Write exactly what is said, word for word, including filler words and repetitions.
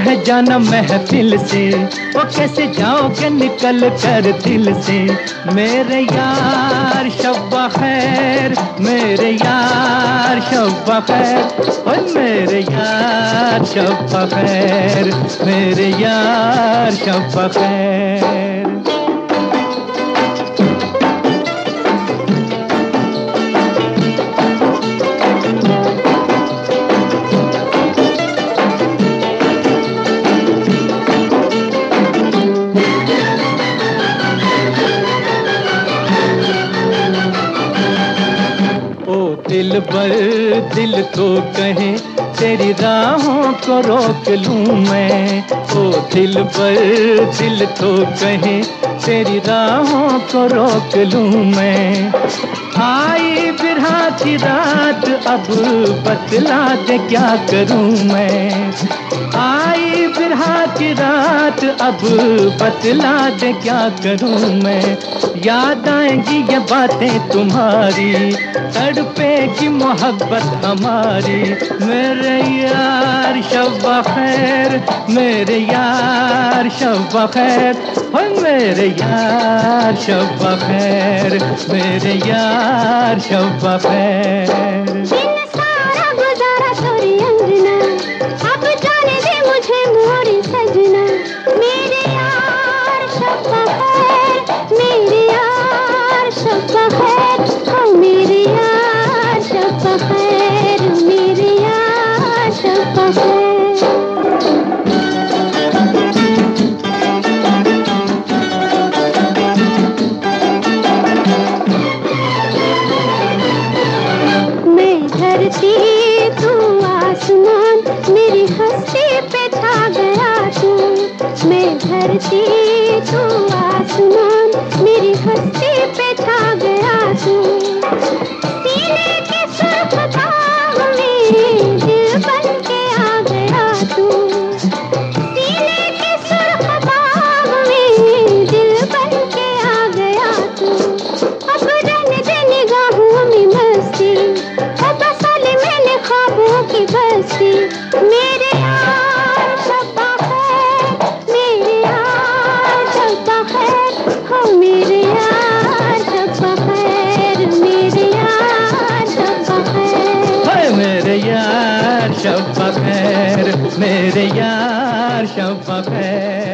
रह जाना महफिल से, वो कैसे जाओगे निकल कर दिल से। मेरे यार शब्बा खैर, मेरे यार शब्बा खैर, ओए मेरे यार शब्बा खैर, मेरे यार शब्बा खैर। दिल बर दिल तो कहे तेरी राहों को रोक लूं मैं। ओ दिल बर दिल तो कहे तेरी राहों को रोक लूं मैं। आई बिरहा की रात अब बतला दे क्या करूं मैं। आई बिरहा की रात अब बतला दे क्या करूं मैं। याद आएंगी ये बातें तुम्हारी, तड़पेगी मोहब्बत हमारी। मेरे यार शब्बा खैर, मेरे यार शब्बा खैर, हो मेरे यार शब्बा खैर, मेरे यार शब्बा खैर। दिन सारा गुजारा तोरी अंगना, अब जाने दे मुझे मोरी सजना। मेरे यार शब्बा खैर, मेरे यार शब्बा खैर, हो मेरे यार शब्बा खैर, मेरे यार शब्बा खैर। धरती तू आसमान, मेरी हस्ती पे छा गया तू। मैं धरती तू आसमान, मेरी हस्ती पे छा गया तू। सीने के सुर्ख दाग में दिल बन के आ गया तू। सीने के सुर्ख दाग में दिल बन के आ गया तू। अब रंग दे निगाहों में मस्ती, की बस्ती। मेरे यार शब्बा खैर, मेरे यार शब्बा खैर, हो मेरे यार शब्बा खैर, मेरे यार शब्बा खैर, हाय मेरे यार शब्बा खैर, मेरे यार शब्बा खैर।